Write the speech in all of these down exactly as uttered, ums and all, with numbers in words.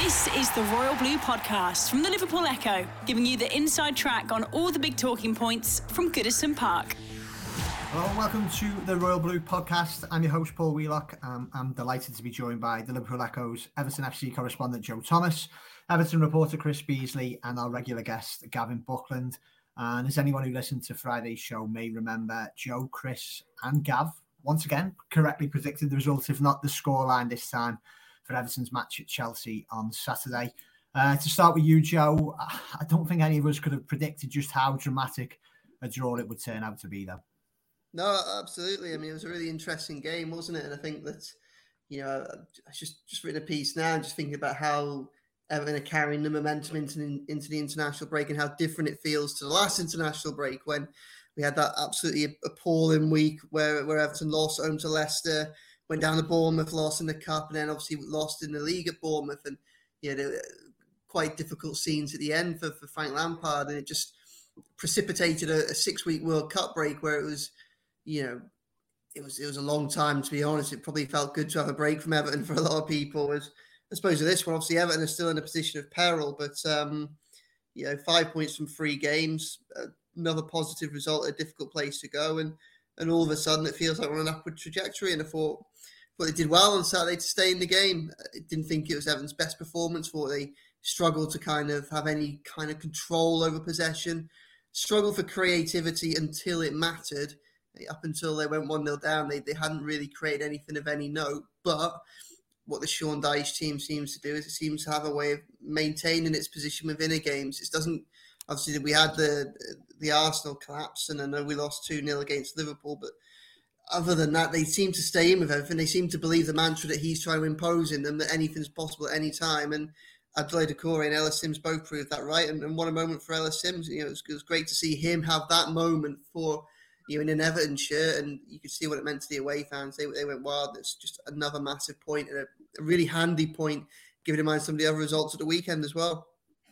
This is the Royal Blue Podcast from the Liverpool Echo, giving you the inside track on all the big talking points from Goodison Park. Hello and welcome to the Royal Blue Podcast. I'm your host, Paul Wheelock. Um, I'm delighted to be joined by the Liverpool Echo's Everton F C correspondent, Joe Thomas, Everton reporter, Chris Beasley, and our regular guest, Gavin Buckland. And as anyone who listened to Friday's show may remember, Joe, Chris and Gav, once again, correctly predicted the result, if not the scoreline this time, for Everton's match at Chelsea on Saturday. Uh, to start with you, Joe, I don't think any of us could have predicted just how dramatic a draw it would turn out to be, though. No, absolutely. I mean, it was a really interesting game, wasn't it? And I think that, you know, I just just written a piece now, just thinking about how Everton are carrying the momentum into, into the international break and how different it feels to the last international break when we had that absolutely appalling week where, where Everton lost home to Leicester, went down to Bournemouth, lost in the Cup, and then obviously lost in the league at Bournemouth. And, you know, quite difficult scenes at the end for, for Frank Lampard. And it just precipitated a, a six-week World Cup break where it was, you know, it was it was a long time, to be honest. It probably felt good to have a break from Everton for a lot of people. As I suppose of this one, obviously Everton are still in a position of peril, but um, you know, five points from three games, uh, another positive result, a difficult place to go, and and all of a sudden it feels like we're on an upward trajectory. And I thought, thought they did well on Saturday to stay in the game. I didn't think it was Everton's best performance. Thought they struggled to kind of have any kind of control over possession, struggled for creativity until it mattered. Up until they went one nil down, they, they hadn't really created anything of any note. But what the Sean Dyche team seems to do is it seems to have a way of maintaining its position within the games. It doesn't, obviously, we had the the Arsenal collapse, and I know we lost two nil against Liverpool, but other than that, they seem to stay in with everything. They seem to believe the mantra that he's trying to impose in them, that anything's possible at any time. And Abdoulaye Doucouré and Ellis Sims both proved that right. And, and what a moment for Ellis Sims. You know, it was, it was great to see him have that moment for, you know, in an Everton shirt, and you could see what it meant to the away fans. They they went wild. It's just another massive point and a, a really handy point, given in mind some of the other results at the weekend as well.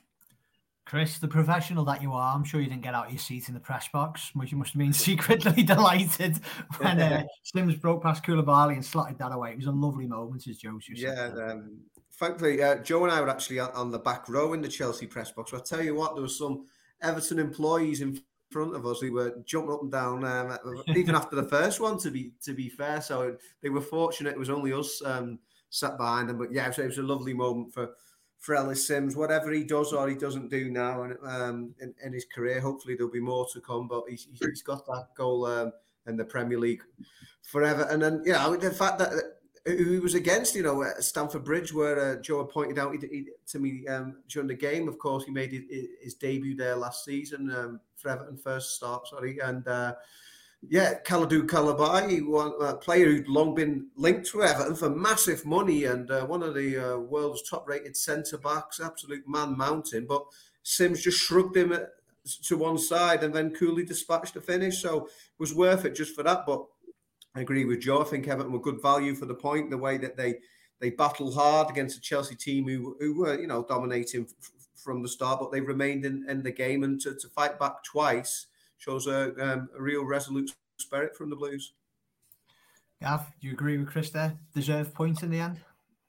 Chris, the professional that you are, I'm sure you didn't get out of your seat in the press box, which you must have been secretly delighted when uh, Sims broke past Koulibaly and slotted that away. It was a lovely moment, as Joe just said. Yeah, um, thankfully, uh, Joe and I were actually on the back row in the Chelsea press box. I'll tell you what, there was some Everton employees in front of us who were jumping up and down, um, even after the first one, to be to be fair. So they were fortunate it was only us um, sat behind them. But yeah, so it was a lovely moment for, for Ellis Sims. Whatever he does or he doesn't do now and um, in, in his career, hopefully there'll be more to come. But he's, he's got that goal um, in the Premier League forever. And then, you know, the fact that who he was against, you know, at Stamford Bridge, where uh, Joe had pointed out he, he, to me um, during the game. Of course, he made his, his debut there last season um, for Everton, first start, sorry. And uh, yeah, Kalidou Koulibaly, one a player who'd long been linked to Everton for massive money and uh, one of the uh, world's top-rated centre-backs, absolute man-mountain. But Sims just shrugged him at, to one side and then coolly dispatched the finish. So it was worth it just for that. But I agree with Joe. I think Everton were good value for the point, the way that they they battled hard against a Chelsea team who who were, you know, dominating f- from the start, but they remained in, in the game, and to, to fight back twice shows a, um, a real resolute spirit from the Blues. Gav, do you agree with Chris there? Deserved points in the end?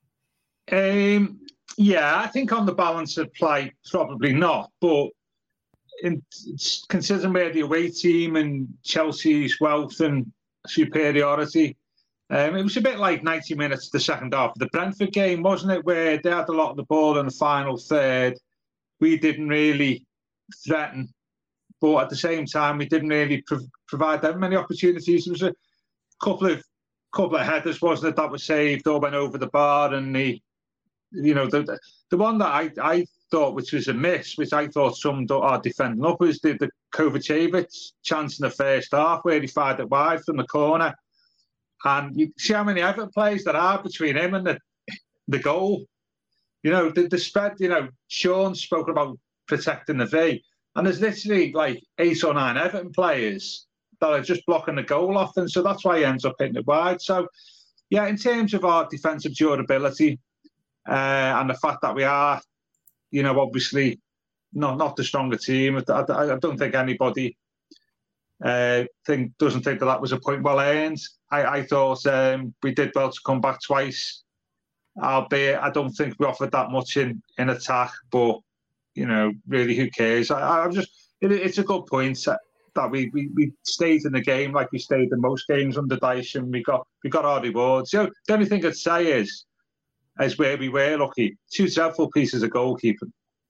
Um, yeah, I think on the balance of play, probably not, but in, considering we're the away team and Chelsea's wealth and superiority. Um, it was a bit like ninety minutes the second half of the Brentford game, wasn't it? Where they had a lot of the ball in the final third. We didn't really threaten, but at the same time, we didn't really pro- provide that many opportunities. There was a couple of couple of headers, wasn't it, that was saved or went over the bar, and the you know the the one that I I thought which was a miss, which I thought summed up our defending up, was the the Kovacevic chance in the first half where he fired it wide from the corner. And you see how many Everton players there are between him and the the goal. You know, the, the spread, you know, Sean spoke about protecting the V. And there's literally like eight or nine Everton players that are just blocking the goal off. And so that's why he ends up hitting it wide. So, yeah, in terms of our defensive durability uh, and the fact that we are, you know, obviously not, not the stronger team, I, I, I don't think anybody uh, think doesn't think that that was a point well earned. I, I thought um, we did well to come back twice albeit I don't think we offered that much in, in attack, but, you know, really, who cares? I, I'm just, it, it's a good point that we, we we stayed in the game like we stayed in most games under Dyche, and we got we got our rewards. You know, the only thing I'd say is, is where we were lucky, two dreadful pieces of goalkeeping.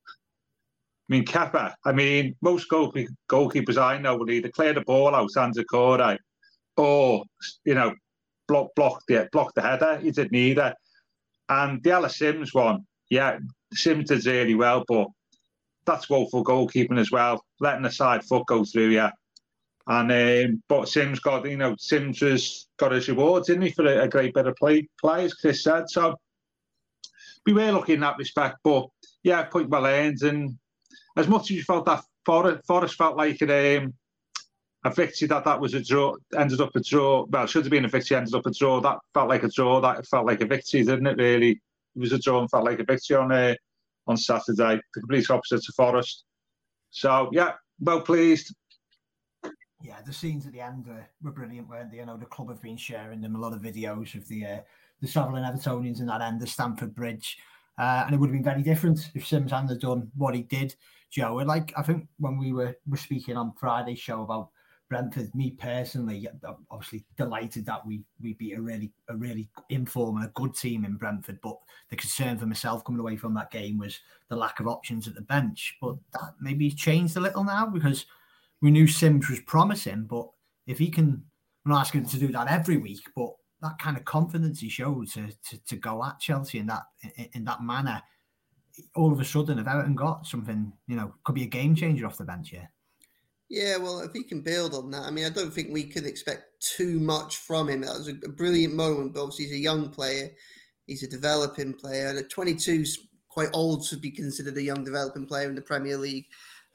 I mean, Kepa, I mean, most goalkeep, goalkeepers I know will either clear the ball out, Anzakore, or, you know, block, block, the, block the header. He did neither. And the Ellis Sims one, yeah, Sims did really well, but that's woeful goalkeeping as well, letting the side foot go through, yeah. And um, but Sims got, you know, Sims has got his rewards, didn't he, for a, a great bit of play, play, as Chris said. So we were lucky in that respect, but yeah, point well earned. And as much as you felt that Forest, Forest felt like it, um, a victory, that that was a draw, ended up a draw. Well, should have been a victory, ended up a draw. That felt like a draw. That felt like a victory, didn't it? Really, it was a draw and felt like a victory on uh, on Saturday. The complete opposite to Forest. So yeah, well pleased. Yeah, the scenes at the end were, were brilliant, weren't they? I know the club have been sharing them a lot of videos of the uh, the travelling Evertonians in that end, the Stamford Bridge. Uh, and it would have been very different if Sims hadn't done what he did, Joe. And like, I think when we were, were speaking on Friday's show about Brentford, me personally, obviously delighted that we we beat a really a really informed and a good team in Brentford. But the concern for myself coming away from that game was the lack of options at the bench. But that maybe changed a little now, because we knew Sims was promising. But if he can, I'm not asking him to do that every week, but that kind of confidence he showed to to, to go at Chelsea in that in, in that manner, all of a sudden, if Everton got something, you know, could be a game changer off the bench here. Yeah, well, if he can build on that, I mean, I don't think we could expect too much from him. That was a, a brilliant moment, but obviously he's a young player. He's a developing player. And at twenty-two is quite old to be considered a young developing player in the Premier League.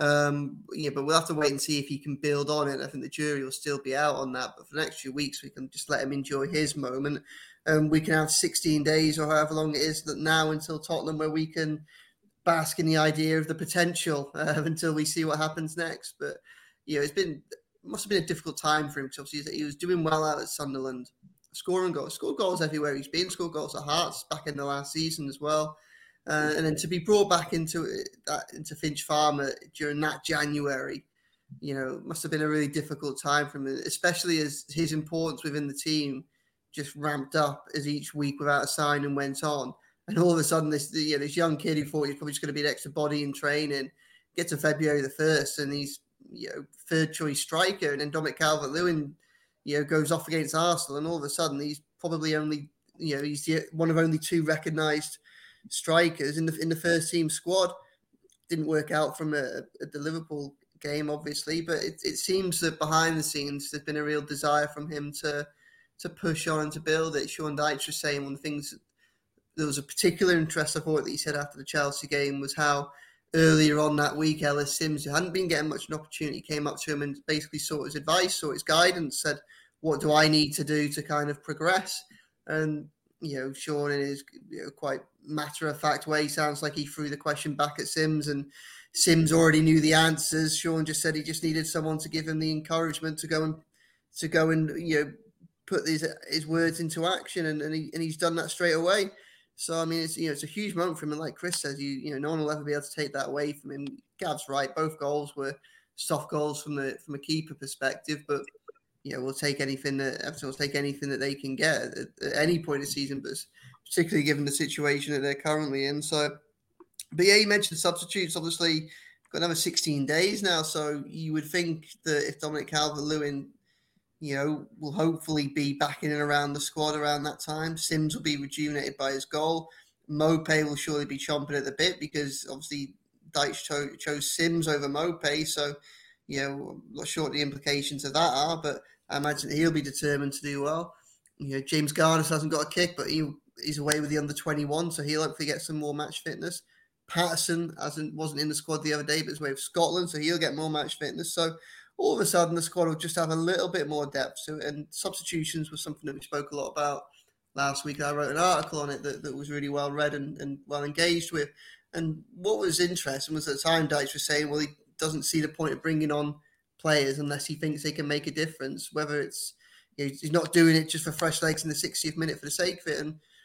Um, yeah, but we'll have to wait and see if he can build on it. I think the jury will still be out on that. But for the next few weeks, we can just let him enjoy his moment. Um, we can have sixteen days or however long it is that now until Tottenham, where we can bask in the idea of the potential uh, until we see what happens next. But you know, it's been must have been a difficult time for him, because obviously he was doing well out at Sunderland, scoring goals, scored goals everywhere he's been, scored goals at Hearts back in the last season as well, uh, and then to be brought back into that into Finch Farm during that January, you know, must have been a really difficult time for him, especially as his importance within the team just ramped up as each week without a signing went on, and all of a sudden this you know, this young kid who thought he was probably just going to be an extra body in training gets to February the first and he's, you know, third choice striker, and then Dominic Calvert-Lewin, you know, goes off against Arsenal, and all of a sudden he's probably only, you know, he's one of only two recognised strikers in the in the first team squad. Didn't work out from a, a, the Liverpool game, obviously, but it, it seems that behind the scenes there's been a real desire from him to to push on and to build it. Sean Dyche was saying one of the things that there was a particular interest, I thought, that he said after the Chelsea game was how earlier on that week, Ellis Sims, who hadn't been getting much of an opportunity, came up to him and basically sought his advice, sought his guidance, said, what do I need to do to kind of progress? And, you know, Sean, in his you know, quite matter-of-fact way, sounds like he threw the question back at Sims, and Sims already knew the answers. Sean just said he just needed someone to give him the encouragement to go and, to go and you know, put his, his words into action, and, and, he, and he's done that straight away. So, I mean, it's, you know, it's a huge moment for him. And like Chris says, you, you know, no one will ever be able to take that away from him. Gav's right. Both goals were soft goals from the from a keeper perspective. But, you know, we'll take anything that Everton will take anything that they can get at, at any point of the season, but particularly given the situation that they're currently in. So, but yeah, you mentioned substitutes. Obviously, got another sixteen days now. So you would think that if Dominic Calvert-Lewin, you know, will hopefully be back in and around the squad around that time. Sims will be rejuvenated by his goal. Maupay will surely be chomping at the bit, because obviously Dyche cho- chose Sims over Maupay. So, you know, I'm not sure what the implications of that are, but I imagine he'll be determined to do well. You know, James Garner hasn't got a kick, but he he's away with the under twenty-one, so he'll hopefully get some more match fitness. Patterson hasn't wasn't in the squad the other day, but is away with Scotland, so he'll get more match fitness. So all of a sudden, the squad will just have a little bit more depth to it. And substitutions was something that we spoke a lot about last week. I wrote an article on it that, that was really well read and, and well engaged with. And what was interesting was at the time, Dyche was saying, well, he doesn't see the point of bringing on players unless he thinks they can make a difference, whether it's, you know, he's not doing it just for fresh legs in the sixtieth minute for the sake of it. And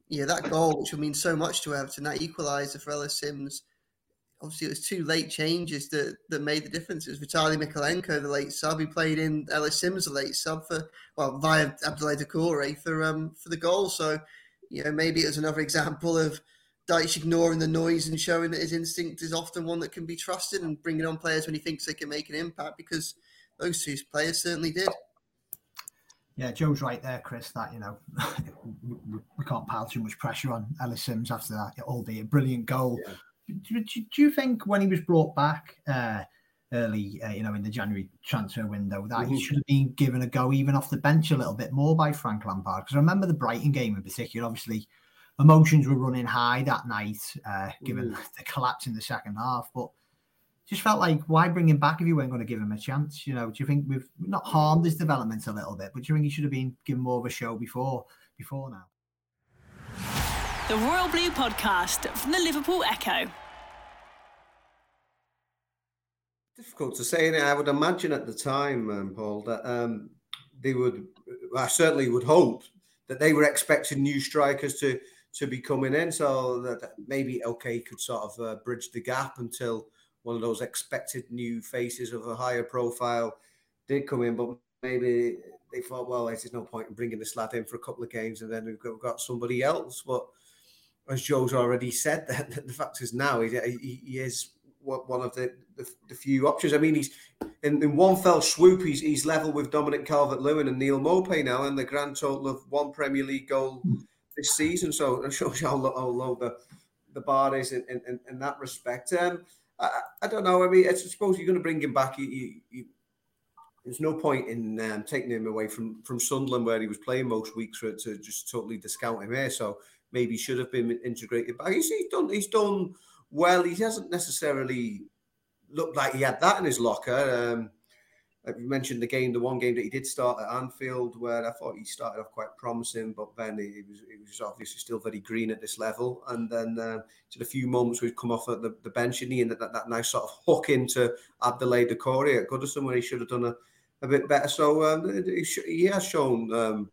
yeah, that goal, which will mean so much to Everton, that equaliser for Ellis Sims. Obviously, it was two late changes that, that made the difference. It was Vitaly Mikolenko, the late sub, who played in Ellis Sims, the late sub for, well, via Abdoulaye Doucouré for um for the goal. So, you know, maybe it was another example of Dyche ignoring the noise and showing that his instinct is often one that can be trusted, and bringing on players when he thinks they can make an impact, because those two players certainly did. Yeah, Joe's right there, Chris, that, you know, we can't pile too much pressure on Ellis Sims after that, albeit a brilliant goal. Yeah. Do, do, do you think when he was brought back uh, early, uh, you know, in the January transfer window, that mm-hmm. he should have been given a go even off the bench a little bit more by Frank Lampard? Because I remember the Brighton game in particular, obviously emotions were running high that night, uh, given mm-hmm. the collapse in the second half. But just felt like, why bring him back if you weren't going to give him a chance? You know, do you think we've not harmed his development a little bit, but do you think he should have been given more of a show before, before now? The Royal Blue Podcast from the Liverpool Echo. Difficult to say, and I would imagine at the time, um, Paul, that um, they would, I certainly would hope that they were expecting new strikers to to be coming in, so that maybe okay could sort of uh, bridge the gap until one of those expected new faces of a higher profile did come in. But maybe they thought, well, there's no point in bringing this lad in for a couple of games and then we've got, we've got somebody else. But as Joe's already said, that the fact is now he, he, he is one of the, the, the few options. I mean, he's in, in one fell swoop, he's, he's level with Dominic Calvert-Lewin and Neil Maupay now, and the grand total of one Premier League goal this season. So it shows you how, how low the, the bar is in, in, in that respect. Um, I, I don't know. I mean, I suppose you're going to bring him back. You, you, you, there's no point in um, taking him away from, from Sunderland, where he was playing most weeks, for, to just totally discount him here. So maybe he should have been integrated back. He's, he's done. He's done well. He hasn't necessarily looked like he had that in his locker. Um, you mentioned the game, the one game that he did start at Anfield, where I thought he started off quite promising, but then he was, he was obviously still very green at this level. And then uh, to the few moments we've come off at the, the bench, and he and that, that, that nice sort of hook into Abdoulaye Doucouré at Goodison, where he should have done a, a bit better. So um, he, he has shown um,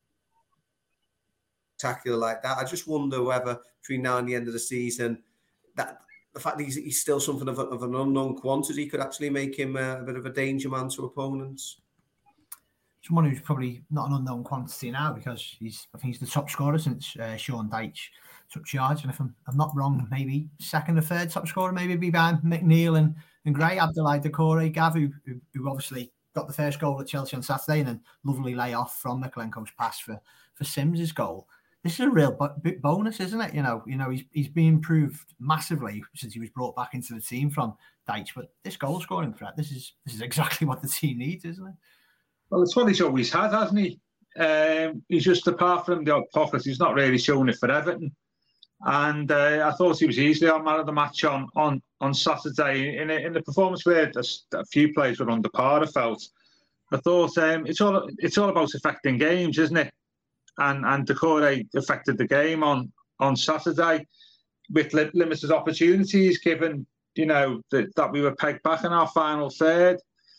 spectacular like that. I just wonder whether between now and the end of the season, that the fact that he's, he's still something of, a, of an unknown quantity could actually make him a, a bit of a danger man to opponents. Someone who's probably not an unknown quantity now, because he's, I think he's the top scorer since uh, Sean Dyche took charge. And if I'm, I'm not wrong, maybe second or third top scorer, maybe behind McNeil and, and Gray, Abdoulaye Doucouré, Gav, who, who, who obviously got the first goal at Chelsea on Saturday, and then lovely lay off from Mikolenko's pass for, for Sims's goal. This is a real b- bonus, isn't it? You know, you know, he's he's been improved massively since he was brought back into the team from Dyche. But this goal scoring threat, this is this is exactly what the team needs, isn't it? Well, it's what he's always had, hasn't he? Um, he's just, apart from the odd pockets, he's not really shown it for Everton. And uh, I thought he was easily our man of the match on on on Saturday in a, in the performance where a, a few players were under par. I felt. I thought um, it's all it's all about affecting games, isn't it? And and Doucouré affected the game on, on Saturday with li- limited opportunities, given, you know, that, that we were pegged back in our final third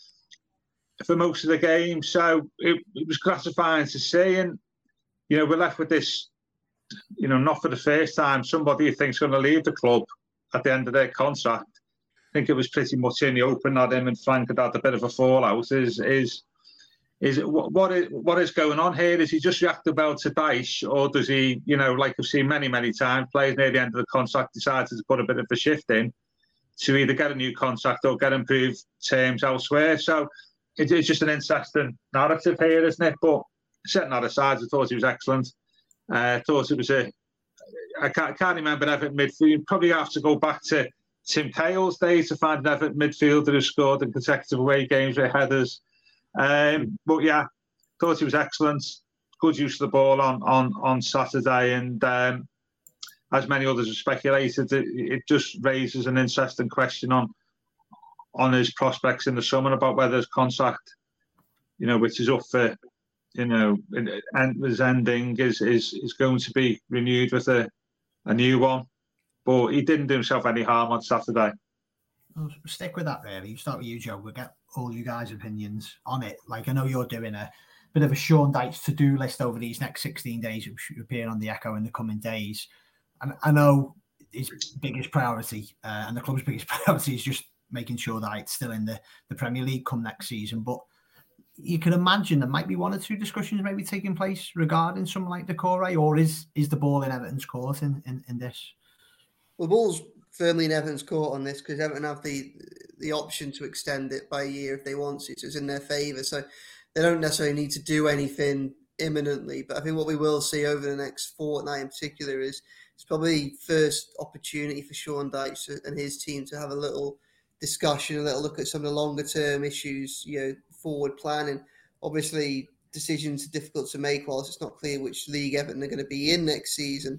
for most of the game. So it, it was gratifying to see. And, you know, we're left with this, you know, not for the first time, somebody who thinks going to leave the club at the end of their contract. I think it was pretty much in the open that him and Frank had had a bit of a fallout. Is is Is what what is what is going on here? Is he just reacting well to Dyche, or does he, you know, like I've seen many many times, players near the end of the contract decided to put a bit of a shift in to either get a new contract or get improved terms elsewhere? So it, it's just an interesting narrative here, isn't it? But setting that aside, I thought he was excellent. I uh, thought it was a. I can't, I can't remember Everton midfield. You probably have to go back to Tim Cahill's days to find an Everton midfielder who scored in consecutive away games with headers. Um, but yeah, thought he was excellent. Good use of the ball on on, on Saturday, and um, as many others have speculated, it, it just raises an interesting question on on his prospects in the summer about whether his contract, you know, which is up for, you know, and his ending is is is going to be renewed with a a new one. But he didn't do himself any harm on Saturday. Well, stick with that, really. Start with you, Joe. We'll get all you guys' opinions on it. Like, I know you're doing a bit of a Sean Dyche to-do list over these next sixteen days, which should appear on the Echo in the coming days. And I know his biggest priority uh, and the club's biggest priority is just making sure that it's still in the, the Premier League come next season. But you can imagine there might be one or two discussions maybe taking place regarding someone like Doucouré, or is is the ball in Everton's court in, in, in this? Well, the ball's firmly in Everton's court on this because Everton have the the option to extend it by a year if they want to. So it's in their favour. So they don't necessarily need to do anything imminently. But I think what we will see over the next fortnight in particular is it's probably first opportunity for Sean Dyche and his team to have a little discussion, a little look at some of the longer term issues, you know, forward planning. Obviously, decisions are difficult to make whilst it's not clear which league Everton are going to be in next season.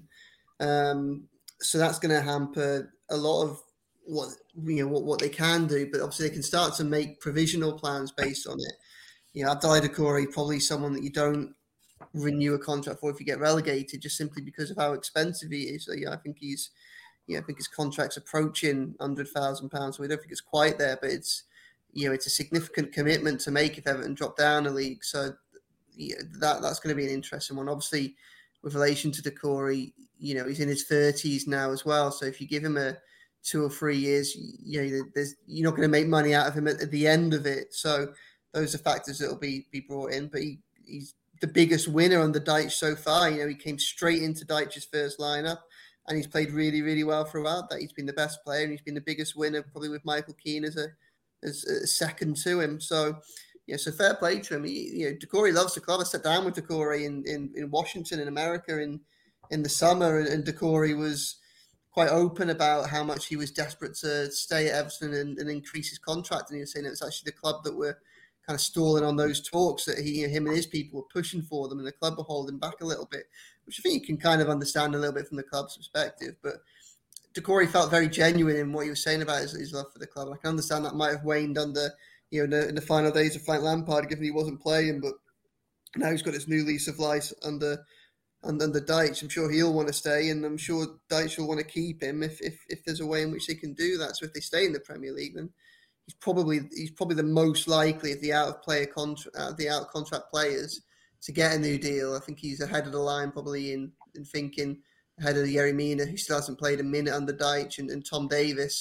Um, so that's going to hamper a lot of what you know what, what they can do. But obviously, they can start to make provisional plans based on it. You know, Abdoulaye Doucouré, probably someone that you don't renew a contract for if you get relegated, just simply because of how expensive he is. So, yeah, I think he's, yeah, I think his contract's approaching one hundred thousand pounds. So we don't think it's quite there, but it's, you know, it's a significant commitment to make if Everton drop down a league. So yeah, that that's going to be an interesting one. Obviously, with relation to Doucouré, you know, he's in his thirties now as well. So if you give him a two or three years, you know, there's, you're not going to make money out of him at, at the end of it. So those are factors that will be be brought in. But he, he's the biggest winner under Dyche so far. You know, he came straight into Dyche's first lineup, and he's played really, really well throughout that. He's been the best player, and he's been the biggest winner, probably with Michael Keane as a as a second to him. So, yeah, so fair play to him. He, you know, Doucouré loves the club. I sat down with Doucouré in, in, in Washington in America in, in the summer, and, and Doucouré was quite open about how much he was desperate to stay at Everton and, and increase his contract. And he was saying it was actually the club that were kind of stalling on those talks, that he, him and his people were pushing for them, and the club were holding back a little bit, which I think you can kind of understand a little bit from the club's perspective. But Doucouré felt very genuine in what he was saying about his, his love for the club. And I can understand that might have waned under, you know, in the, in the final days of Frank Lampard, given he wasn't playing, but now he's got his new lease of life under under, under Dyche. I'm sure he'll want to stay, and I'm sure Dyche will want to keep him if, if if there's a way in which they can do that. So if they stay in the Premier League, then he's probably he's probably the most likely of the out of player contract, uh, the out of contract players to get a new deal. I think he's ahead of the line probably in in thinking, ahead of Yerry Mina, who still hasn't played a minute under Dyche, and, and Tom Davis.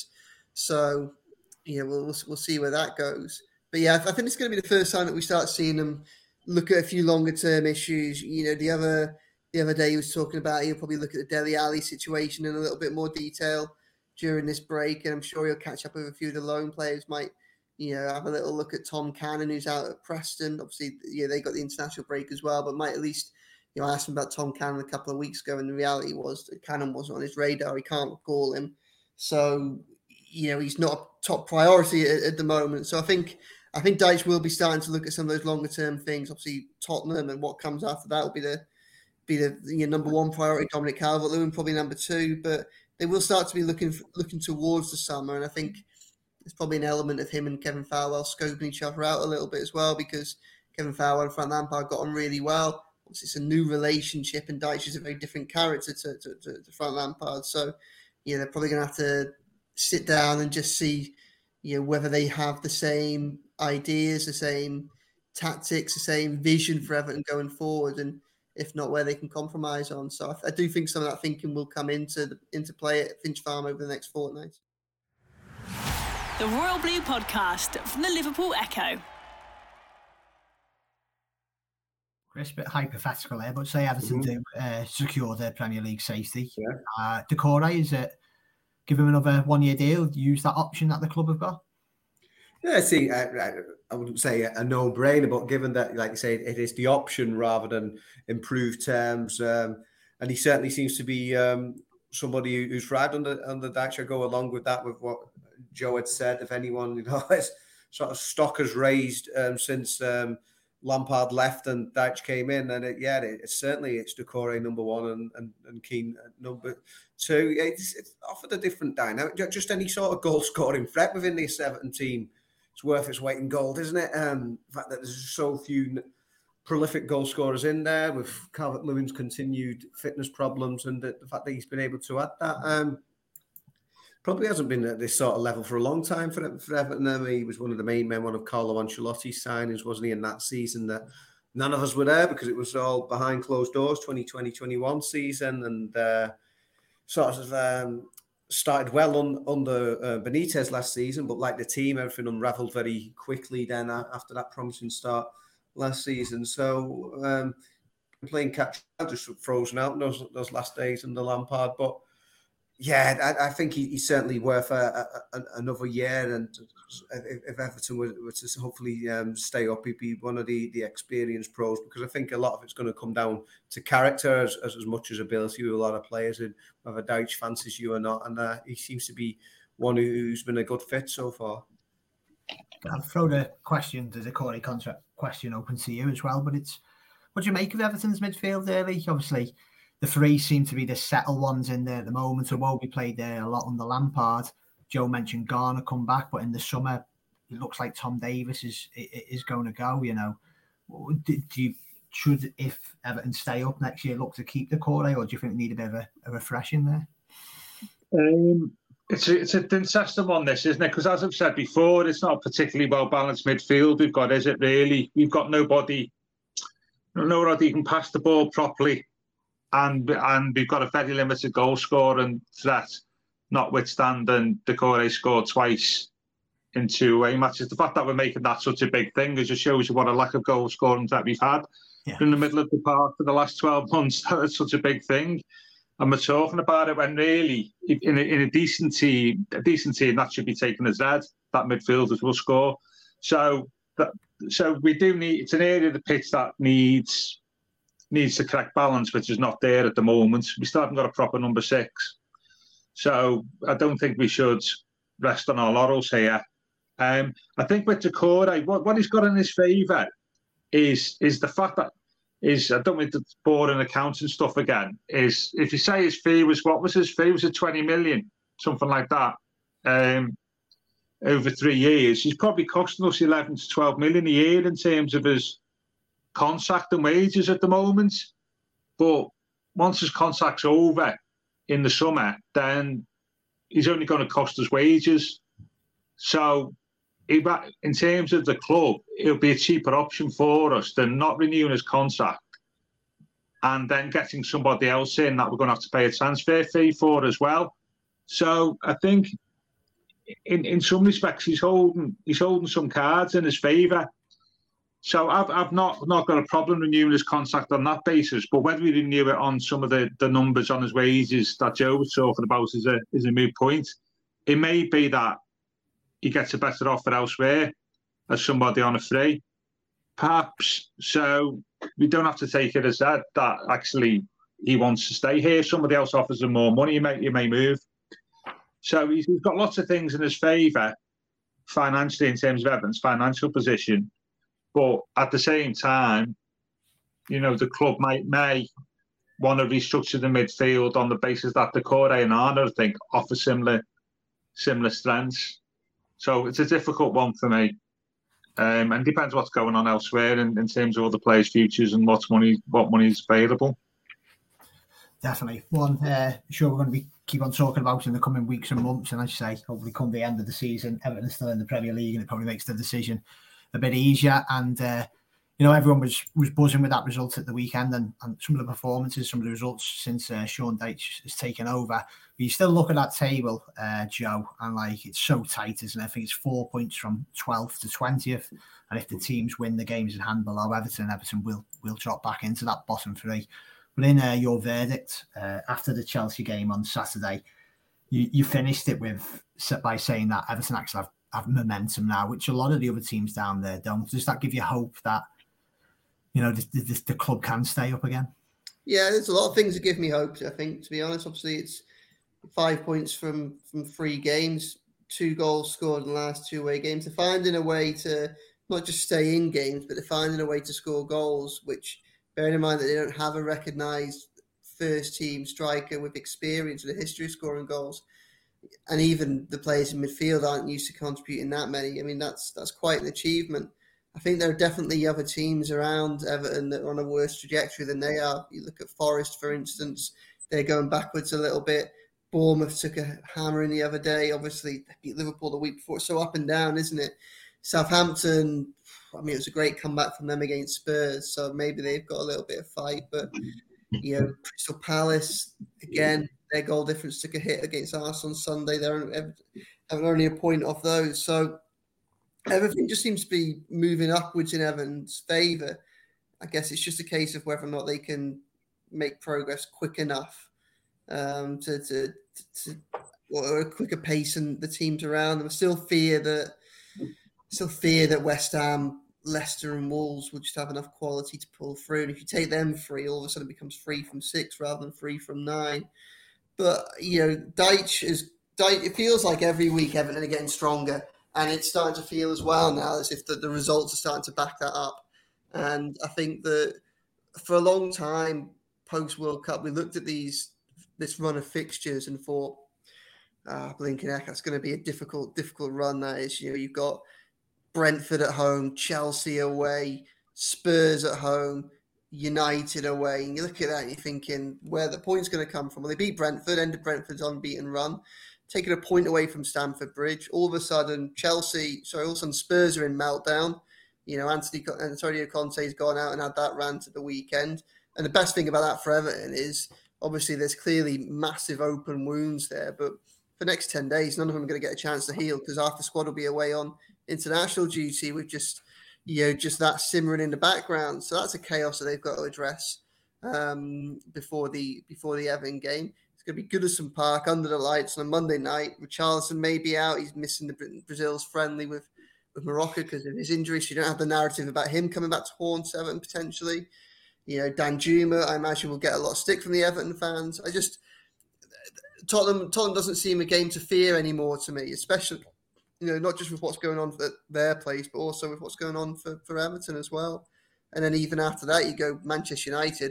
So, yeah, we'll, we'll we'll see where that goes. But yeah, I think it's going to be the first time that we start seeing them look at a few longer term issues. You know, the other the other day he was talking about he'll probably look at the Dele Alli situation in a little bit more detail during this break, and I'm sure he'll catch up with a few of the loan players. Might, you know, have a little look at Tom Cannon, who's out at Preston. Obviously, yeah, they got the international break as well, but might at least, you know, I asked him about Tom Cannon a couple of weeks ago, and the reality was that Cannon wasn't on his radar. He can't recall him. So, you know, he's not a top priority at, at the moment. So I think I think Dyche will be starting to look at some of those longer term things. Obviously, Tottenham and what comes after that will be the be the you know, number one priority. Dominic Calvert-Lewin probably number two, but they will start to be looking looking towards the summer. And I think there's probably an element of him and Kevin Farwell scoping each other out a little bit as well, because Kevin Farwell and Frank Lampard got on really well. Obviously, it's a new relationship, and Dyche is a very different character to, to, to, to Frank Lampard. So, yeah, they're probably going to have to sit down and just see, you know, whether they have the same ideas, the same tactics, the same vision for Everton going forward, and if not, where they can compromise on. So I, I do think some of that thinking will come into the, into play at Finch Farm over the next fortnight. The Royal Blue Podcast from the Liverpool Echo. Chris, a bit hypothetical there, but say Everton Mm-hmm. do uh, secure their Premier League safety. Yeah. Uh, Doucouré, is it give him another one-year deal, use that option that the club have got? Yeah, see, I, I wouldn't say a no-brainer, but given that, like you say, it is the option rather than improved terms, um, and he certainly seems to be um, somebody who's thrived under under Dyche. I go along with that, with what Joe had said. If anyone, you know, his sort of stock has raised um, since um, Lampard left and Dyche came in, and it, yeah, it, it's certainly it's Doucouré number one and and, and Keane number two. It's, it's offered a different dynamic. Just any sort of goal-scoring threat within this Everton team, it's worth its weight in gold, isn't it? Um, the fact that there's so few prolific goal scorers in there, with Calvert-Lewin's continued fitness problems, and the, the fact that he's been able to add that, um, probably hasn't been at this sort of level for a long time for, for Everton. I mean, he was one of the main men, one of Carlo Ancelotti's signings, wasn't he, in that season that none of us were there because it was all behind closed doors, twenty twenty twenty-one season, and uh, sort of um, started well on, under uh, Benitez last season, but like the team, everything unravelled very quickly then after that promising start last season. So um, playing catch just frozen out in those, those last days under Lampard. But yeah, I, I think he, he's certainly worth a, a, a, another year. And if, if Everton were, were to hopefully um, stay up, he'd be one of the, the experienced pros, because I think a lot of it's going to come down to character as, as, as much as ability with a lot of players, and whether Dyche fancies you or not. And uh, he seems to be one who's been a good fit so far. I'll throw the question, the Corey contract question open to you as well, but it's, what do you make of Everton's midfield early? Obviously, the three seem to be the settled ones in there at the moment. Iwobi played there a lot under Lampard. Joe mentioned Garner come back, but in the summer, it looks like Tom Davies is is going to go, you know. Do, do you, should, if Everton stay up next year, look to keep the core, or do you think we need a bit of a, a refreshing there? Um, it's, a, it's an interesting one, this, isn't it? Because as I've said before, it's not a particularly well-balanced midfield we've got, is it really? We've got nobody, nobody who can pass the ball properly. And and we've got a very limited goal scoring threat, notwithstanding Doucouré scored twice in two away matches. The fact that we're making that such a big thing is just shows you what a lack of goal scoring that we've had yeah. in the middle of the park for the last twelve months. That's such a big thing. And we're talking about it when really, in a, in a decent team, a decent team, that should be taken as read, that midfielders will score. So, that, so we do need, it's an area of the pitch that needs... needs the correct balance, which is not there at the moment. We still haven't got a proper number six. So I don't think we should rest on our laurels here. Um, I think with Doucouré, what, what he's got in his favour is is the fact that, is, I don't mean to boring accounting stuff again, is if you say his fee was, what was his fee? Was it twenty million? Something like that. Um, over three years. He's probably costing us eleven to twelve million a year in terms of his contract and wages at the moment, but once his contract's over in the summer, then he's only going to cost us wages. So in terms of the club, it'll be a cheaper option for us than not renewing his contract and then getting somebody else in that we're going to have to pay a transfer fee for as well. So I think in, in some respects he's holding he's holding some cards in his favour. So I've I've not not got a problem renewing his contract on that basis, but whether we renew it on some of the, the numbers on his wages that Joe was talking about is a is a moot point. It may be that he gets a better offer elsewhere as somebody on a free, perhaps. So we don't have to take it as that that actually he wants to stay here. Somebody else offers him more money, you may you may move. So he's, he's got lots of things in his favour financially in terms of Everton's financial position. But at the same time, you know, the club might may want to restructure the midfield on the basis that Doucouré and Arnold, I think, offer similar similar strengths. So it's a difficult one for me. Um, and it depends what's going on elsewhere in, in terms of other players' futures and what's money what money is available. Definitely. One uh, sure we're going to be keep on talking about in the coming weeks and months. And as you say, hopefully come the end of the season, Everton's still in the Premier League and it probably makes the decision a bit easier. And uh, you know, everyone was was buzzing with that result at the weekend, and, and some of the performances, some of the results since uh, Sean Dyche has taken over. But you still look at that table, uh, Joe, and like it's so tight, isn't it? I think it's four points from twelfth to twentieth, and if the teams win the games in hand below Everton, Everton will will drop back into that bottom three. But in uh, your verdict uh, after the Chelsea game on Saturday, you, you finished it with by saying that Everton actually have have momentum now, which a lot of the other teams down there don't. Does that give you hope that, you know, the, the, the club can stay up again? Yeah, there's a lot of things that give me hope, I think, to be honest. Obviously, it's five points from, from three games, two goals scored in the last two away games. They're finding a way to not just stay in games, but they're finding a way to score goals, which, bearing in mind that they don't have a recognised first-team striker with experience with a history of scoring goals, and even the players in midfield aren't used to contributing that many. I mean, that's that's quite an achievement. I think there are definitely other teams around Everton that are on a worse trajectory than they are. You look at Forest, for instance, they're going backwards a little bit. Bournemouth took a hammering the other day. Obviously, they beat Liverpool the week before. It's so up and down, isn't it? Southampton, I mean, it was a great comeback from them against Spurs, so maybe they've got a little bit of fight. But, you know, Crystal Palace, again, their goal difference took a hit against Arsenal on Sunday. They're having only a point off those. So everything just seems to be moving upwards in Everton's favour. I guess it's just a case of whether or not they can make progress quick enough um, to, to, to, or a quicker pace than the teams around them. I still fear that, still fear that West Ham, Leicester, and Wolves will just have enough quality to pull through. And if you take them three, all of a sudden it becomes three from six rather than three from nine. But you know, Dyche is. Dyche, it feels like every week Everton are getting stronger, and it's starting to feel as well now as if the, the results are starting to back that up. And I think that for a long time, post World Cup, we looked at these this run of fixtures and thought, ah, blinking heck, that's going to be a difficult, difficult run. That is, you know, you've got Brentford at home, Chelsea away, Spurs at home, United away. And you look at that and you're thinking, where the point's going to come from? Well, they beat Brentford, ended Brentford's unbeaten run, taking a point away from Stamford Bridge. All of a sudden, Chelsea, sorry, all of a sudden Spurs are in meltdown. You know, Anthony, Antonio Conte's gone out and had that rant at the weekend. And the best thing about that for Everton is, obviously, there's clearly massive open wounds there. But for the next ten days, none of them are going to get a chance to heal because half the squad will be away on international duty with just, you know, just that simmering in the background. So that's a chaos that they've got to address um, before the before the Everton game. It's going to be Goodison Park under the lights on a Monday night. Richarlison may be out. He's missing the Brazil's friendly with, with Morocco because of his injury. So you don't have the narrative about him coming back to haunt Everton potentially. You know, Danjuma, I imagine, will get a lot of stick from the Everton fans. I just Tottenham Tottenham doesn't seem a game to fear anymore to me, especially, you know, not just with what's going on at their place, but also with what's going on for, for Everton as well. And then even after that, you go Manchester United.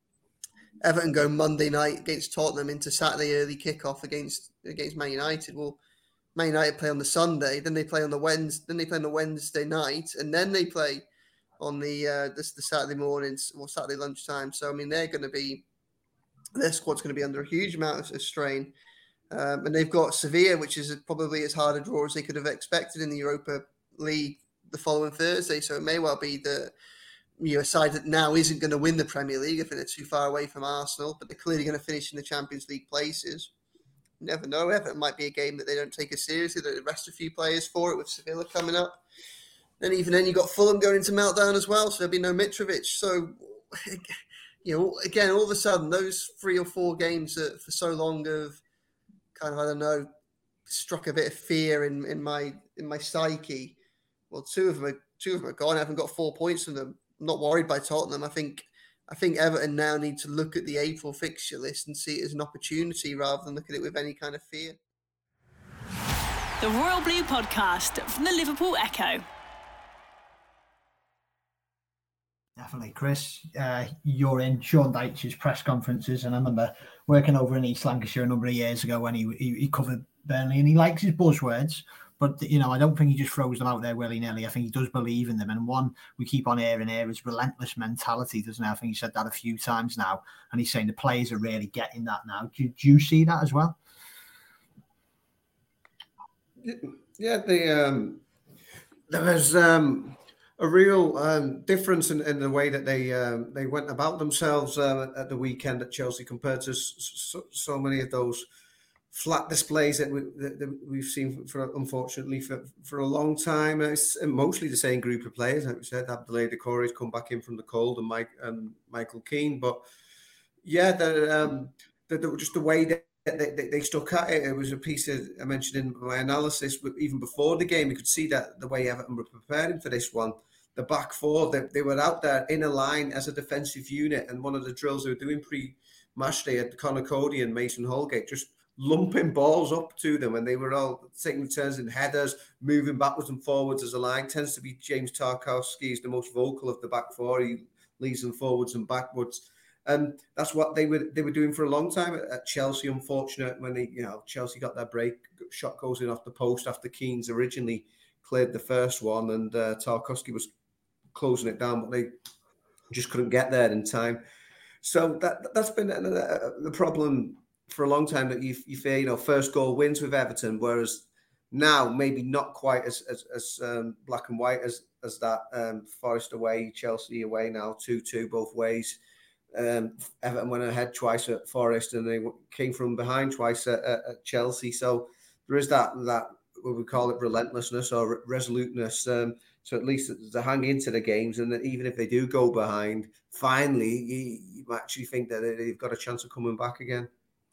Everton go Monday night against Tottenham into Saturday early kickoff against against Man United. Well, Man United play on the Sunday, then they play on the Wednesday, then they play on the Wednesday night, and then they play on the uh, this the Saturday mornings or Saturday lunchtime. So I mean, they're going to be their squad's going to be under a huge amount of, of strain. Um, and they've got Sevilla, which is probably as hard a draw as they could have expected in the Europa League the following Thursday. So it may well be that, you know, a side that now isn't going to win the Premier League if they're too far away from Arsenal, but they're clearly going to finish in the Champions League places. You never know. Everton might be a game that they don't take as seriously. They rest a few players for it with Sevilla coming up. Then even then, you've got Fulham going into meltdown as well, so there'll be no Mitrovic. So, you know, again, all of a sudden, those three or four games that for so long have kind of, I don't know, struck a bit of fear in, in my in my psyche. Well, two of them are two of them are gone. I haven't got four points from them. I'm not worried by Tottenham. I think I think Everton now need to look at the April fixture list and see it as an opportunity rather than look at it with any kind of fear. The Royal Blue Podcast from the Liverpool Echo. Definitely, Chris. Uh, you're in Sean Dyche's press conferences, and I remember working over in East Lancashire a number of years ago when he, he he covered Burnley, and he likes his buzzwords, but you know, I don't think he just throws them out there willy nilly. I think he does believe in them, and one we keep on hearing here is relentless mentality, doesn't he? I think he said that a few times now, and he's saying the players are really getting that now. Do, do you see that as well? Yeah, the um, there was. Um... A real um, difference in, in the way that they um, they went about themselves uh, at the weekend at Chelsea compared to so, so many of those flat displays that, we, that, that we've seen, for unfortunately, for, for a long time. It's mostly the same group of players. Like we said, Abdoulaye Doucouré has come back in from the cold, and Mike and Michael Keane. But yeah, the, um, the, the, just the way that They, they, they stuck at it. It was a piece that I mentioned in my analysis. Even before the game, you could see that the way Everton were preparing for this one, the back four, they, they were out there in a line as a defensive unit. And one of the drills they were doing pre-match day at Conor Cody and Mason Holgate, just lumping balls up to them. And they were all taking turns in headers, moving backwards and forwards as a line. Tends to be James Tarkowski is the most vocal of the back four. He leads them forwards and backwards. And that's what they were they were doing for a long time at, at Chelsea. Unfortunate when they, you know, Chelsea got their break, shot goes in off the post after Keane's originally cleared the first one, and uh, Tarkowski was closing it down, but they just couldn't get there in time. So that that's been the problem for a long time. That you you fear, you know, first goal wins with Everton, whereas now maybe not quite as as, as um, black and white as as that. Um, Forest away, Chelsea away now, two two both ways. Um, Everton went ahead twice at Forest, and they came from behind twice at, at, at Chelsea. So there is that that what we call it relentlessness or resoluteness. Um, so at least to hang into the games, and that even if they do go behind, finally you, you actually think that they've got a chance of coming back again.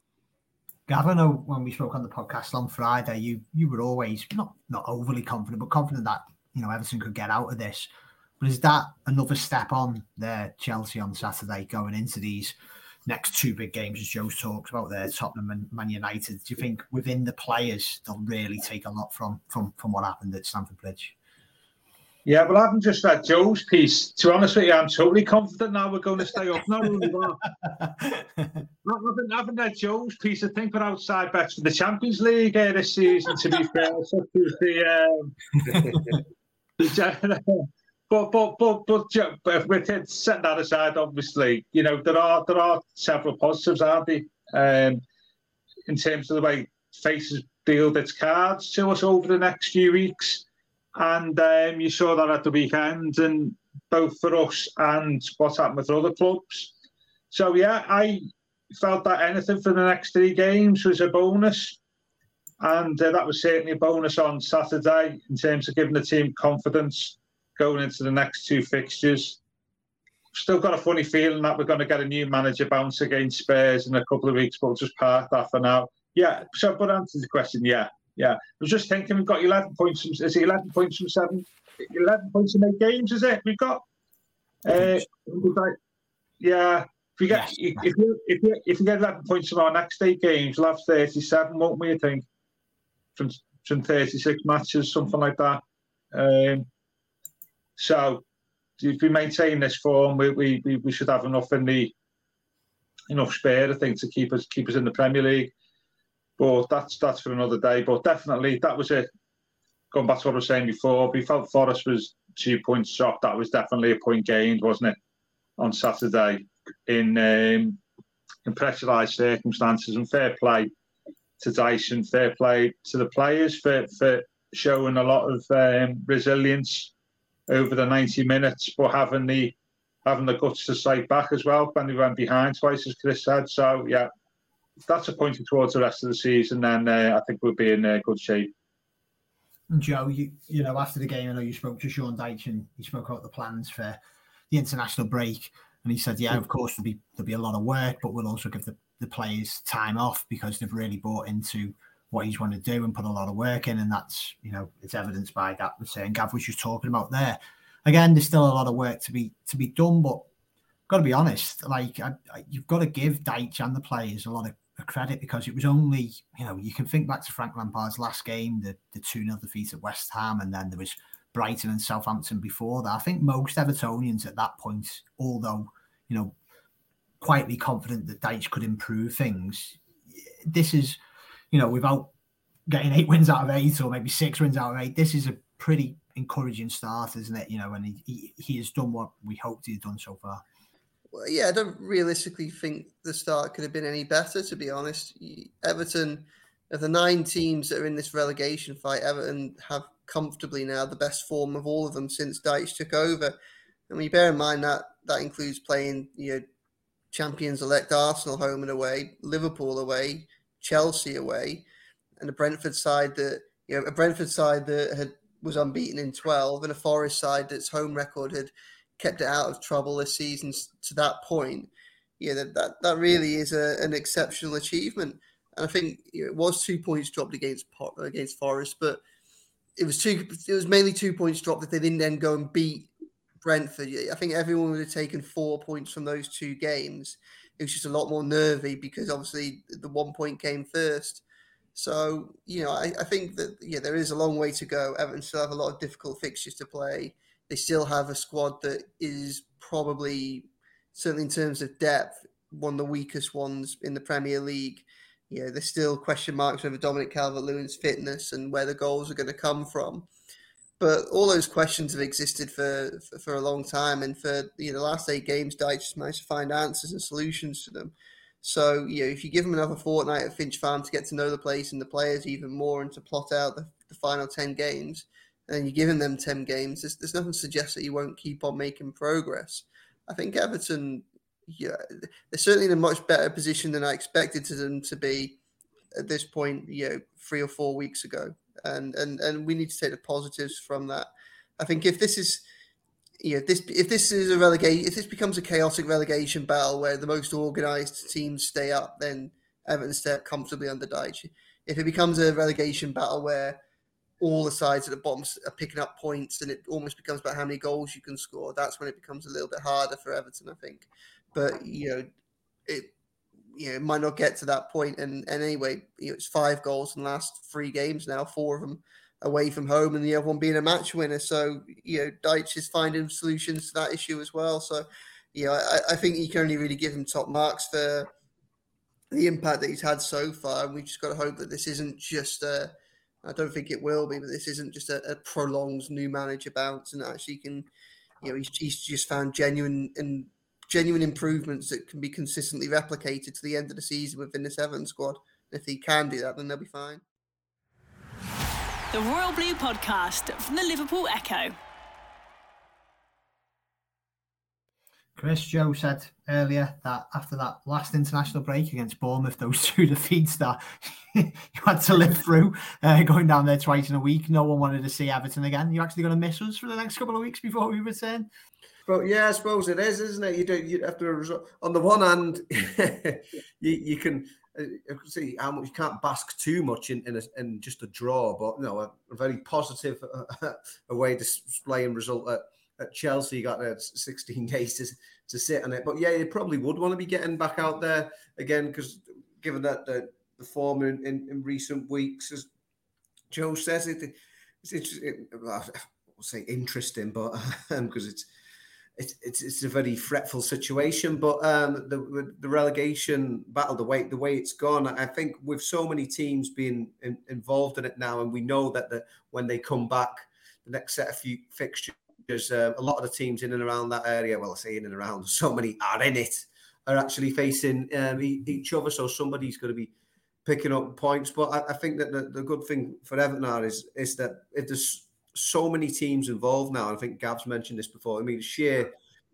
Gav, I know when we spoke on the podcast on Friday, you you were always not not overly confident, but confident that you know Everton could get out of this. But is that another step on there, Chelsea on Saturday, going into these next two big games, as Joe's talked about there, Tottenham and Man United? Do you think within the players they'll really take a lot from from from what happened at Stamford Bridge? Yeah, well, I haven't just read Joe's piece. To be honest with you, I'm totally confident now we're going to stay up. Not only that, I haven't, I haven't read Joe's piece. I think we're outside bets for the Champions League uh, this season, to be fair. So the, um, the, but, but, but, but, but with it, set that aside, obviously, you know, there are there are several positives, aren't there? Um, in terms of the way Faces dealt its cards to us over the next few weeks. And um, you saw that at the weekend, and both for us and what's happened with other clubs. So, yeah, I felt that anything for the next three games was a bonus. And uh, that was certainly a bonus on Saturday in terms of giving the team confidence going into the next two fixtures. Still got a funny feeling that we're going to get a new manager bounce against Spurs in a couple of weeks, but we'll just park that for now. Yeah, so but answer the question, yeah. Yeah, I was just thinking we've got eleven points from, is it eleven points from seven? eleven points in eight games, is it? We've got, uh, yeah, if we get, yes. if, if, you, if, you, if we get eleven points from our next eight games, we'll have thirty-seven, won't we, I think? From, from thirty-six matches, something like that. Um, so, if we maintain this form, we, we, we, we should have enough in the, enough spare, I think, to keep us, keep us in the Premier League. But that's that's for another day. But definitely, that was it. Going back to what I was saying before, we felt Forest was two points short. That was definitely a point gained, wasn't it, on Saturday in um, in pressurised circumstances. And fair play to Dyson, fair play to the players for, for showing a lot of um, resilience over the ninety minutes, but having the having the guts to fight back as well when they went behind twice, as Chris said. So yeah. That's a pointing towards the rest of the season, then uh, I think we'll be in uh, good shape. And Joe, you you know, after the game, I know you spoke to Sean Dyche and he spoke about the plans for the international break, and he said, yeah, of course there'll be there'll be a lot of work, but we'll also give the, the players time off because they've really bought into what he's want to do and put a lot of work in, and that's, you know, it's evidenced by that we're saying Gav was just talking about there. Again, there's still a lot of work to be to be done, but got to be honest, like I, I, you've got to give Dyche and the players a lot of credit, because it was only, you know, you can think back to Frank Lampard's last game, the the two nil defeat at West Ham, and then there was Brighton and Southampton before that. I think most Evertonians at that point, although, you know, quietly confident that Dyche could improve things, this is, you know, without getting eight wins out of eight or maybe six wins out of eight, this is a pretty encouraging start, isn't it? You know, and he, he, he has done what we hoped he'd done so far. Well, yeah, I don't realistically think the start could have been any better, to be honest. Everton, of the nine teams that are in this relegation fight, Everton have comfortably now the best form of all of them since Dyche took over. And we bear in mind that that includes playing, you know, champions-elect Arsenal home and away, Liverpool away, Chelsea away, and a Brentford side that, you know, a Brentford side that had was unbeaten in twelve, and a Forest side that's home record had kept it out of trouble this season to that point. Yeah, that that, that really is a, an exceptional achievement. And I think, you know, it was two points dropped against against Forest, but it was two. It was mainly two points dropped that they didn't then go and beat Brentford. I think everyone would have taken four points from those two games. It was just a lot more nervy because obviously the one point came first. So, you know, I, I think that, yeah, there is a long way to go. Everton still have a lot of difficult fixtures to play. They still have a squad that is probably, certainly in terms of depth, one of the weakest ones in the Premier League. You know, there's still question marks over Dominic Calvert-Lewin's fitness and where the goals are going to come from. But all those questions have existed for, for, for a long time. And for, you know, the last eight games, Dyche just managed to find answers and solutions to them. So, you know, if you give them another fortnight at Finch Farm to get to know the place and the players even more and to plot out the, the final ten games, and you're giving them ten games, there's, there's nothing to suggest that you won't keep on making progress. I think Everton, yeah, they're certainly in a much better position than I expected them to be at this point, you know, three or four weeks ago. And and and we need to take the positives from that. I think if this is, you know, this if this is a relegation, if this becomes a chaotic relegation battle where the most organised teams stay up, then Everton stay up comfortably under Dyche. If it becomes a relegation battle where all the sides at the bottom are picking up points and it almost becomes about how many goals you can score, that's when it becomes a little bit harder for Everton, I think. But, you know, it you know, it might not get to that point. And, and anyway, you know, it's five goals in the last three games now, four of them away from home and the other one being a match winner. So, you know, Dyche is finding solutions to that issue as well. So, you know, I, I think you can only really give him top marks for the impact that he's had so far. And we just got to hope that this isn't just a, I don't think it will be, but this isn't just a, a prolonged new manager bounce, and actually can, you know, he's, he's just found genuine and genuine improvements that can be consistently replicated to the end of the season within this Everton squad. And if he can do that, then they'll be fine. The Royal Blue Podcast from the Liverpool Echo. Chris, Joe said earlier that after that last international break against Bournemouth, those two defeats that you had to live through, uh, going down there twice in a week, no one wanted to see Everton again. You're actually going to miss us for the next couple of weeks before we return? But yeah, I suppose it is, isn't it? You do. You have to. On the one hand, you, you can uh, see how much you can't bask too much in in, a, in just a draw, but you know, a, a very positive uh, away displaying result at, at Chelsea. You got uh, sixteen days to, to sit on it, but yeah, you probably would want to be getting back out there again, because given that the, the form in, in, in recent weeks, as Joe says, it it's, it's it, well, I'll say interesting, but because um, it's. It's, it's it's a very fretful situation, but um, the the relegation battle, the way the way it's gone, I think with so many teams being in, involved in it now, and we know that the, when they come back, the next set of few fixtures, uh, a lot of the teams in and around that area, well, I say in and around, so many are in it, are actually facing um, each other. So somebody's going to be picking up points. But I, I think that the, the good thing for Everton now is is that if there's so many teams involved now. I think Gav's mentioned this before. I mean, sheer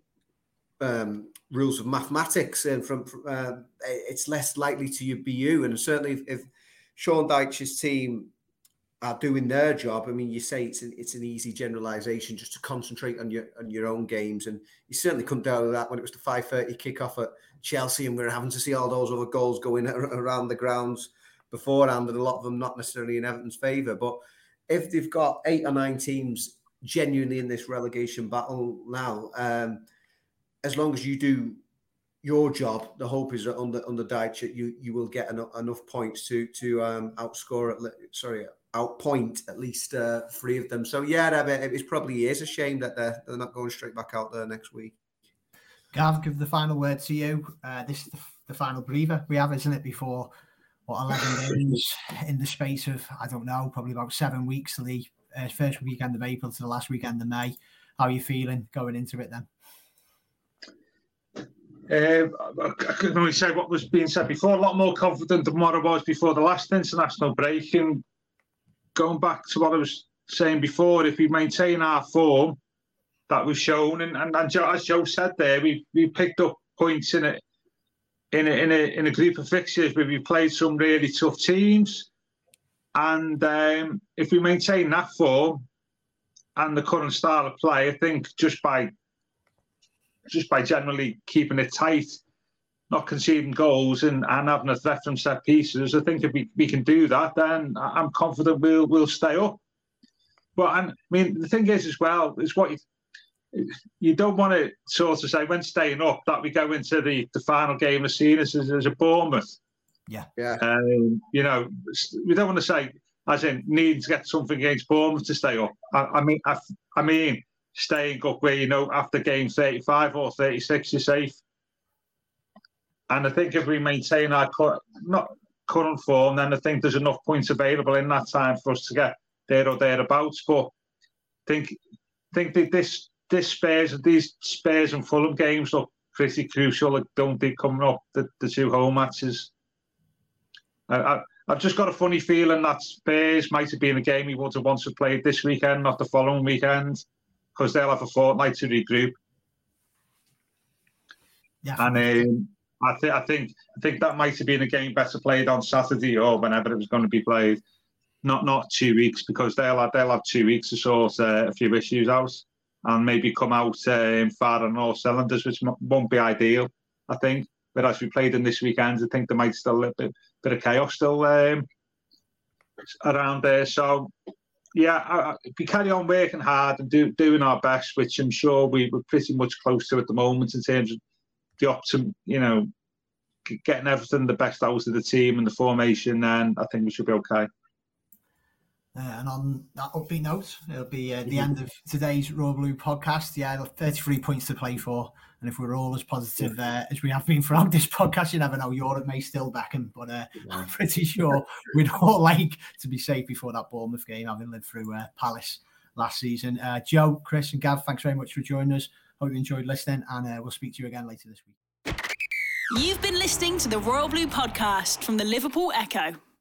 um, rules of mathematics, and from, from uh, it's less likely to be you. And certainly, if, if Sean Dyche's team are doing their job, I mean, you say it's an, it's an easy generalisation just to concentrate on your on your own games, and you certainly couldn't doubt that when it was the five thirty kickoff at Chelsea, and we were having to see all those other goals going around the grounds beforehand, and a lot of them not necessarily in Everton's favour, but if they've got eight or nine teams genuinely in this relegation battle now, um, as long as you do your job, the hope is that under under Dyche, you you will get enough, enough points to to um, outscore at sorry outpoint at least uh, three of them. So yeah, it probably is a shame that they're they're not going straight back out there next week. Gav, give the final word to you. Uh, this is the, the final breather we have, isn't it? Before. What, eleven games in the space of, I don't know, probably about seven weeks to the uh, first weekend of April to the last weekend of May. How are you feeling going into it then? Uh, I can only say what was being said before. A lot more confident than what I was before the last international break. And going back to what I was saying before, if we maintain our form that we've shown, and, and, and as Joe said there, we we picked up points in it. In a, in a in a group of fixtures where we played some really tough teams, and um, if we maintain that form and the current style of play, I think just by just by generally keeping it tight, not conceding goals, and, and having a threat from set pieces, I think if we, we can do that, then I'm confident we'll we'll stay up. But and I mean the thing is as well is what you. You don't want to sort of say when staying up that we go into the, the final game of seeing us as, as a Bournemouth. Yeah, yeah. Um, you know, we don't want to say as in needing to get something against Bournemouth to stay up. I, I mean, I, I mean, staying up where you know after game thirty-five or thirty-six you're safe. And I think if we maintain our cu- not current form, then I think there's enough points available in that time for us to get there or thereabouts. But I think think that this. This Spurs, these Spurs and Fulham games look pretty crucial. Don't they coming up the, the two home matches? I, I, I've just got a funny feeling that Spurs might have been a game he would have wanted to play this weekend, not the following weekend, because they'll have a fortnight to regroup. Yeah. And um, I think I think I think that might have been a game better played on Saturday or whenever it was going to be played, not not two weeks because they'll have, they'll have two weeks to sort uh, a few issues out and maybe come out um, firing all cylinders, which won't be ideal, I think. But as we played in this weekend, I think there might still be a bit, bit of chaos still um, around there. So, yeah, I, I, we carry on working hard and do, doing our best, which I'm sure we, we're pretty much close to at the moment in terms of the optim, you know, getting everything the best out of the team and the formation, then I think we should be okay. Uh, and on that upbeat note, it'll be uh, the end of today's Royal Blue podcast. Yeah, thirty-three points to play for. And if we're all as positive uh, as we have been throughout this podcast, you never know, Europe may still beckon. But uh, yeah. I'm pretty sure we'd all like to be safe before that Bournemouth game, having lived through uh, Palace last season. Uh, Joe, Chris and Gav, thanks very much for joining us. Hope you enjoyed listening, and uh, we'll speak to you again later this week. You've been listening to the Royal Blue podcast from the Liverpool Echo.